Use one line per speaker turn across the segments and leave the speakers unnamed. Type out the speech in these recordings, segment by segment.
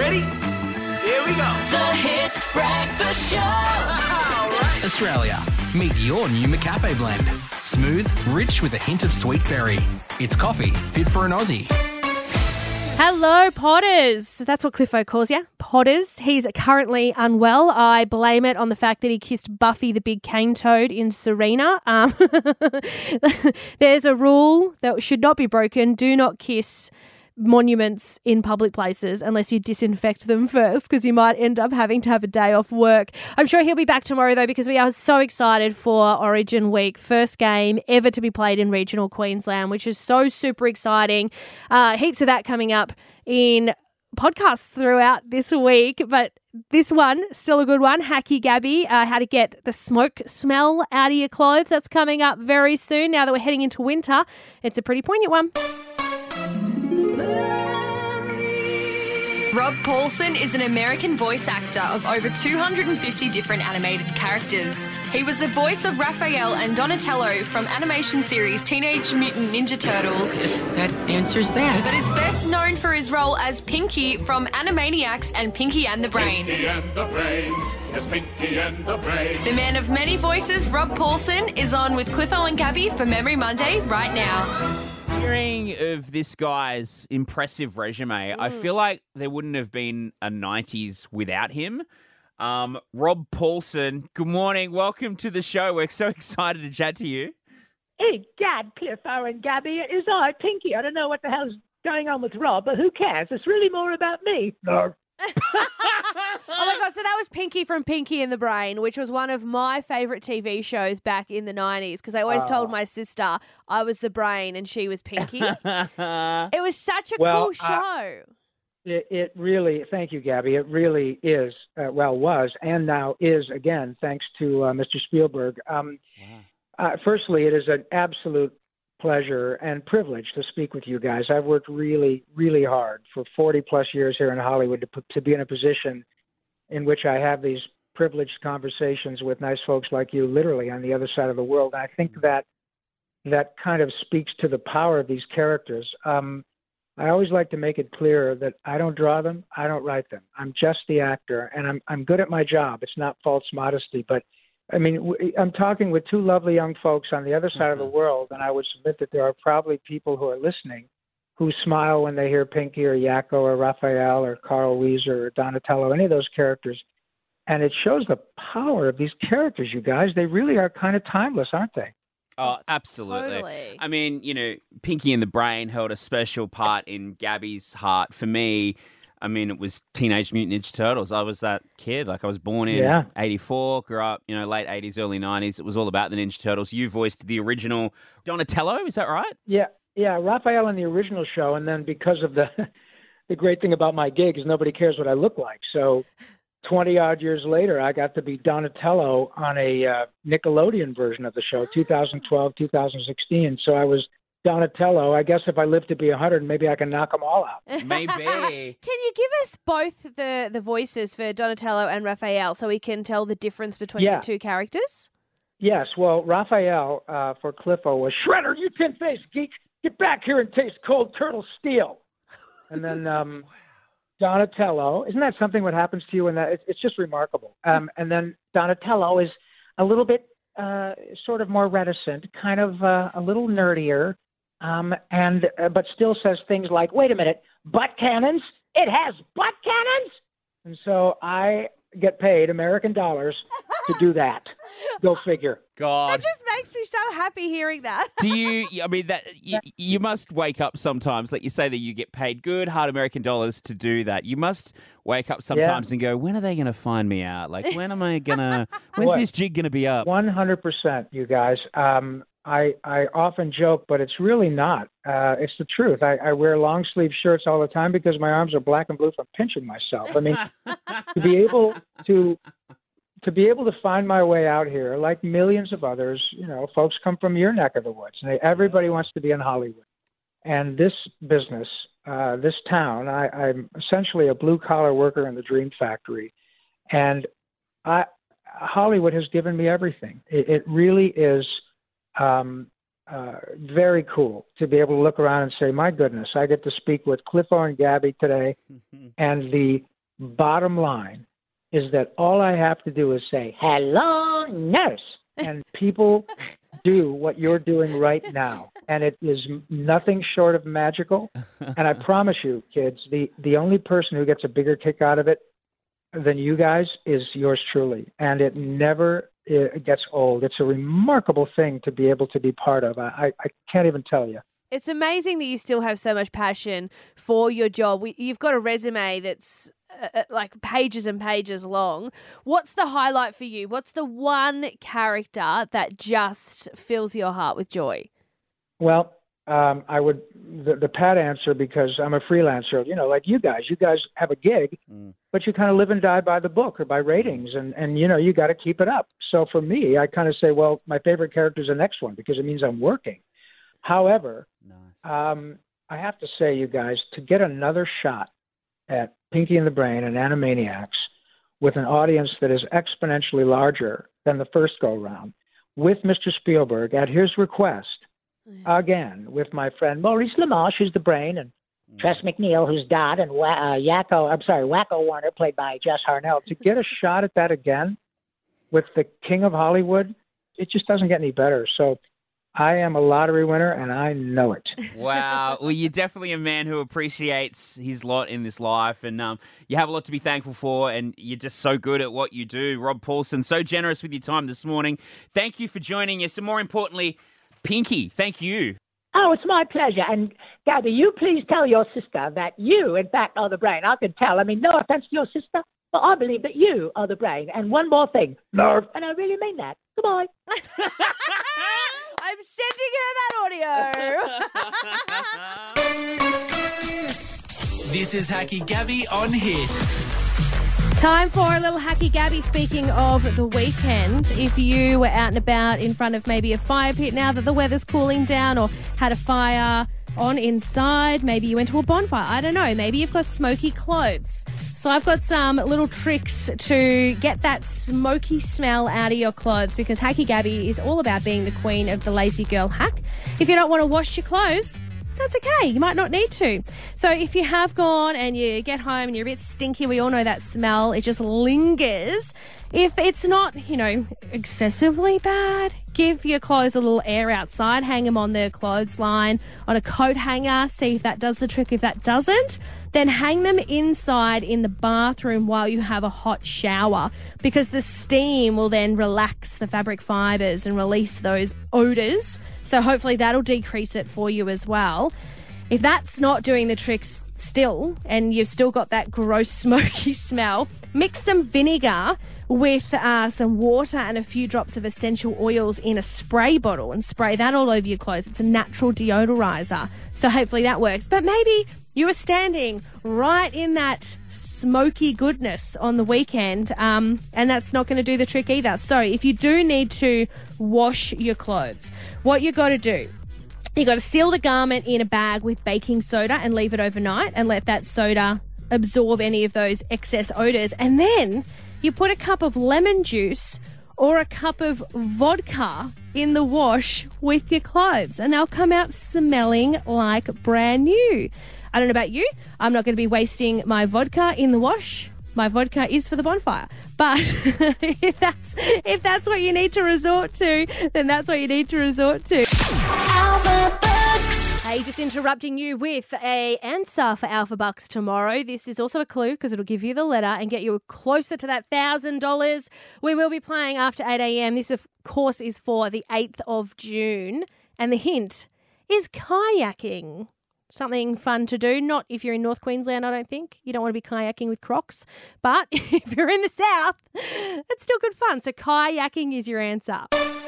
Ready? Here we go.
The Hit Breakfast Show.
All right.
Australia, meet your new McCafe blend. Smooth, rich with a hint of sweet berry. It's coffee fit for an Aussie.
Hello, Potters. That's what Cliffo calls you, Potters. He's currently unwell. I blame it on the fact that he kissed Buffy the Big Cane Toad in Serena. There's a rule that should not be broken. Do not kiss monuments in public places unless you disinfect them first, because you might end up having to have a day off work. I'm sure he'll be back tomorrow, though, because we are so excited for Origin Week. First game ever to be played in regional Queensland, which is so super exciting. Heaps of that coming up in podcasts throughout this week, but this one, still a good one. Hacky Gabby, how to get the smoke smell out of your clothes. That's coming up very soon. Now that we're heading into winter, it's a pretty poignant one.
Rob Paulsen is an American voice actor of over 250 different animated characters. He was the voice of Raphael and Donatello from animation series Teenage Mutant Ninja Turtles.
Yes, that answers that.
But is best known for his role as Pinky from Animaniacs and Pinky and the Brain.
Pinky and the Brain. Yes, Pinky and the Brain.
The man of many voices, Rob Paulsen, is on with Cliffo and Gabby for Memory Monday right now.
Hearing of this guy's impressive resume, I feel like there wouldn't have been a 90s without him. Rob Paulsen, good morning. Welcome to the show. We're so excited to chat to you.
Hey, Gad, Cliffo and Gabby, it is I, Pinky. I don't know what the hell's going on with Rob, but who cares? It's really more about me. No.
Oh my God, so that was Pinky from Pinky and the Brain, which was one of my favourite TV shows back in the 90s, because I always told my sister I was the brain and she was Pinky. It was such a cool show.
It really, thank you, Gabby. It really is, was, and now is again, thanks to Mr. Spielberg. Firstly, it is an absolute pleasure and privilege to speak with you guys. I've worked really, really hard for 40 plus years here in Hollywood to be in a position in which I have these privileged conversations with nice folks like you, literally on the other side of the world. And I think that kind of speaks to the power of these characters. I always like to make it clear that I don't draw them, I don't write them. I'm just the actor, and I'm good at my job. It's not false modesty, but I mean, I'm talking with two lovely young folks on the other side of the world, and I would submit that there are probably people who are listening who smile when they hear Pinky or Yakko or Raphael or Carl Weezer or Donatello, any of those characters. And it shows the power of these characters, you guys. They really are kind of timeless, aren't they?
Oh, absolutely.
Totally.
I mean, Pinky and the Brain held a special part in Gabby's heart. For me, I mean, it was Teenage Mutant Ninja Turtles. I was that kid. Like, I was born in 84, grew up, late 80s, early 90s. It was all about the Ninja Turtles. You voiced the original Donatello, is that right?
Yeah, Raphael in the original show, and then because of the great thing about my gig is nobody cares what I look like. So 20-odd years later, I got to be Donatello on a Nickelodeon version of the show, 2012, 2016. So I was Donatello. I guess if I live to be 100, maybe I can knock them all out.
Maybe.
Can you give us both the voices for Donatello and Raphael so we can tell the difference between the two characters?
Yes. Well, Raphael for Cliffo was, Shredder, you tin-faced geek, get back here and taste cold turtle steel. And then Donatello, isn't that something what happens to you? And it's just remarkable. And then Donatello is a little bit sort of more reticent, kind of a little nerdier, but still says things like, wait a minute, butt cannons? It has butt cannons? And so I get paid American dollars to do that. Go figure.
God.
That just makes me so happy hearing that.
Do you, you must wake up sometimes, like you say that you get paid good, hard American dollars to do that. You must wake up sometimes and go, when are they going to find me out? Like, when am I going to, when's this jig going to be up?
100%, you guys. I often joke, but it's really not. It's the truth. I wear long sleeve shirts all the time because my arms are black and blue from pinching myself. I mean, to be able to find my way out here, like millions of others, folks come from your neck of the woods. Everybody wants to be in Hollywood. And this business, this town, I'm essentially a blue-collar worker in the dream factory. And Hollywood has given me everything. It really is very cool to be able to look around and say, my goodness, I get to speak with Cliffo and Gabby today, and the bottom line is that all I have to do is say, hello, nurse. And people do what you're doing right now. And it is nothing short of magical. And I promise you, kids, the only person who gets a bigger kick out of it than you guys is yours truly. And it never gets old. It's a remarkable thing to be able to be part of. I can't even tell you.
It's amazing that you still have so much passion for your job. You've got a resume that's like pages and pages long. What's the highlight for you? What's the one character that just fills your heart with joy?
Well, I would the pat answer, because I'm a freelancer, like you guys have a gig, but you kind of live and die by the book or by ratings, and you got to keep it up. So for me, I kind of say, well, my favorite character is the next one because it means I'm working. However, I have to say, you guys, to get another shot at Pinky and the Brain and Animaniacs with an audience that is exponentially larger than the first go-round, with Mr. Spielberg at his request, again, with my friend Maurice LaMarche, who's the Brain, and Tress MacNeille, who's Dot, and Wacko Warner, played by Jess Harnell, to get a shot at that again with the King of Hollywood, it just doesn't get any better. So I am a lottery winner, and I know it.
Wow. Well, you're definitely a man who appreciates his lot in this life, and you have a lot to be thankful for, and you're just so good at what you do. Rob Paulson, so generous with your time this morning. Thank you for joining us, and more importantly, Pinky, thank you.
Oh, it's my pleasure. And, Gabby, you please tell your sister that you, in fact, are the Brain. I can tell. I mean, no offense to your sister, but I believe that you are the Brain. And one more thing. Nerve. And I really mean that. Goodbye.
I'm sending her that audio.
This is Hacky Gabby on Hit.
Time for a little Hacky Gabby. Speaking of the weekend, if you were out and about in front of maybe a fire pit now that the weather's cooling down, or had a fire on inside, maybe you went to a bonfire, I don't know, maybe you've got smoky clothes. So I've got some little tricks to get that smoky smell out of your clothes, because Hacky Gabby is all about being the queen of the lazy girl hack. If you don't want to wash your clothes, that's okay. You might not need to. So if you have gone and you get home and you're a bit stinky, we all know that smell. It just lingers. If it's not, excessively bad, give your clothes a little air outside. Hang them on the clothesline, on a coat hanger. See if that does the trick. If that doesn't, then hang them inside in the bathroom while you have a hot shower, because the steam will then relax the fabric fibres and release those odours. So hopefully that'll decrease it for you as well. If that's not doing the tricks still, and you've still got that gross smoky smell, mix some vinegar with some water and a few drops of essential oils in a spray bottle and spray that all over your clothes. It's a natural deodorizer. So hopefully that works. But maybe you were standing right in that smoky goodness on the weekend, and that's not going to do the trick either. So if you do need to wash your clothes, what you got to do, you got to seal the garment in a bag with baking soda and leave it overnight and let that soda absorb any of those excess odours. And then you put a cup of lemon juice or a cup of vodka in the wash with your clothes, and they'll come out smelling like brand new. I don't know about you. I'm not going to be wasting my vodka in the wash. My vodka is for the bonfire. But if that's what you need to resort to, then that's what you need to resort to.
Alpha Bucks.
Hey, just interrupting you with a answer for Alpha Bucks tomorrow. This is also a clue because it'll give you the letter and get you closer to that $1,000. We will be playing after 8 a.m. This, of course, is for the 8th of June. And the hint is kayaking. Something fun to do. Not if you're in North Queensland, I don't think. You don't want to be kayaking with Crocs. But if you're in the south, it's still good fun. So kayaking is your answer.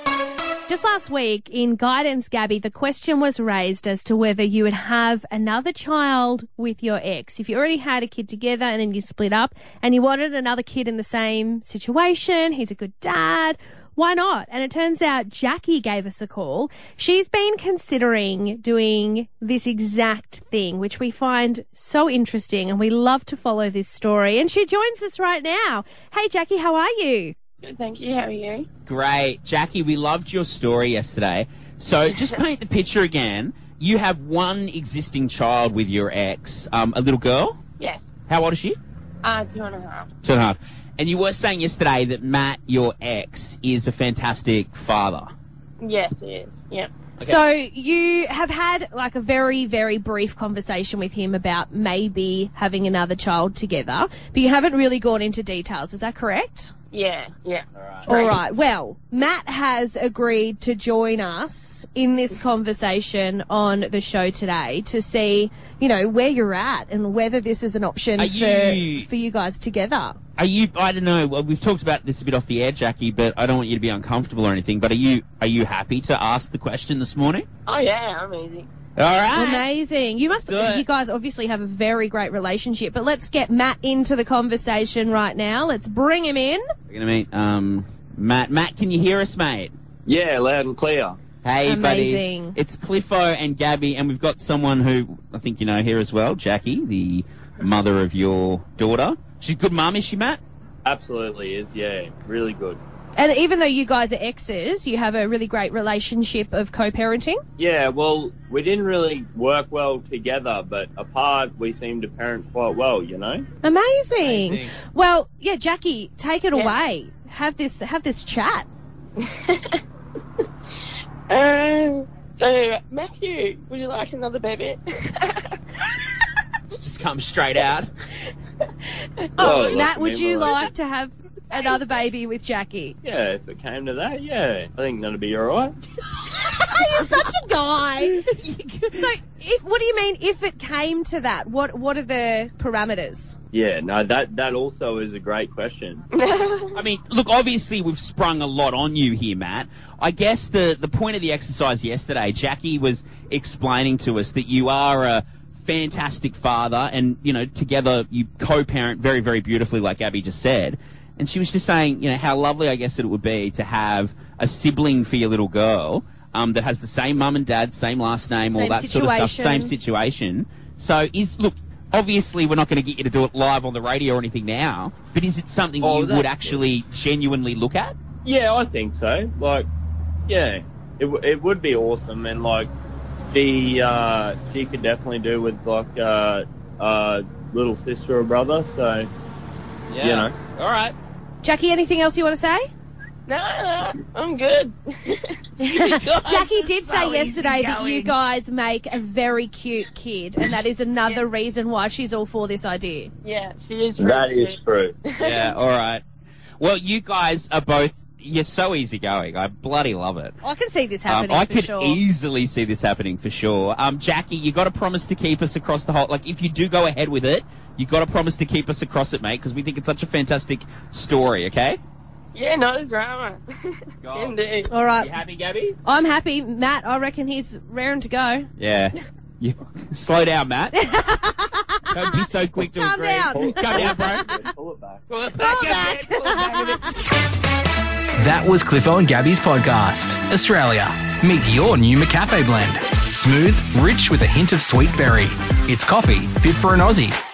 Just last week in Guidance, Gabby, the question was raised as to whether you would have another child with your ex. If you already had a kid together and then you split up and you wanted another kid in the same situation, he's a good dad, why not? And it turns out Jackie gave us a call. She's been considering doing this exact thing, which we find so interesting, and we love to follow this story. And she joins us right now. Hey, Jackie, how are you?
Good, thank you. How are you?
Great. Jackie, we loved your story yesterday. So just paint the picture again. You have one existing child with your ex, a little girl?
Yes.
How old is she?
2.5.
2.5. And you were saying yesterday that Matt, your ex, is a fantastic father.
Yes, he is. Yep.
Okay.
So you have had like a very, very brief conversation with him about maybe having another child together, but you haven't really gone into details. Is that correct?
Yeah.
All right. Well, Matt has agreed to join us in this conversation on the show today to see, where you're at and whether this is an option for you guys together.
I don't know, well, we've talked about this a bit off the air, Jackie, but I don't want you to be uncomfortable or anything, but are you happy to ask the question this morning?
Oh, yeah, amazing.
All right.
Amazing. You guys obviously have a very great relationship, but let's get Matt into the conversation right now. Let's bring him in.
We're going to meet Matt. Matt, can you hear us, mate?
Yeah, loud and clear.
Hey,
Amazing.
buddy. It's Cliffo and Gabby, and we've got someone who I think you know here as well, Jackie, the mother of your daughter. She's a good mum, is she, Matt?
Absolutely is, yeah. Really good.
And even though you guys are exes, you have a really great relationship of co-parenting?
Yeah, well, we didn't really work well together, but apart, we seem to parent quite well,
Amazing. Well, yeah, Jackie, take it away. Have this chat.
So, Matthew, would you like another baby?
Just come straight out.
Matt, would you like to have another baby with Jackie?
Yeah, if it came to that, yeah. I think that'd be all right.
You're such a guy. So, what do you mean if it came to that? What are the parameters?
Yeah, no, that also is a great question.
I mean, look, obviously we've sprung a lot on you here, Matt. I guess the point of the exercise yesterday, Jackie was explaining to us that you are a fantastic father and, together you co-parent very, very beautifully, like Abby just said. And she was just saying, how lovely I guess it would be to have a sibling for your little girl that has the same mum and dad, same last name, all that sort of stuff, same situation. So look, obviously we're not going to get you to do it live on the radio or anything now, but is it something you would actually genuinely look at?
Yeah, I think so. Like, yeah, it would be awesome. And, like, she could definitely do with, like, a little sister or brother, so,
Yeah. All right.
Jackie, anything else you want to say?
No, I'm good.
Jackie did say yesterday that you guys make a very cute kid, and that is another reason why she's all for this idea.
Yeah, she is true.
That is true.
Yeah, all right. Well, you guys are both, you're so easygoing. I bloody love it.
I can see this happening
I
for
could
sure.
easily see this happening for sure. Jackie, you got to promise to keep us across the whole, like, if you do go ahead with it, you got to promise to keep us across it, mate, because we think it's such a fantastic story, okay?
Yeah, no drama. Indeed.
All right.
You happy, Gabby?
I'm happy. Matt, I reckon he's raring to go.
Yeah. Slow down, Matt. Don't be so quick to agree.
Calm
down, bro.
Pull it back.
Pull it back.
That was Cliffo and Gabby's podcast. Australia. Meet your new McCafe blend. Smooth, rich with a hint of sweet berry. It's coffee fit for an Aussie.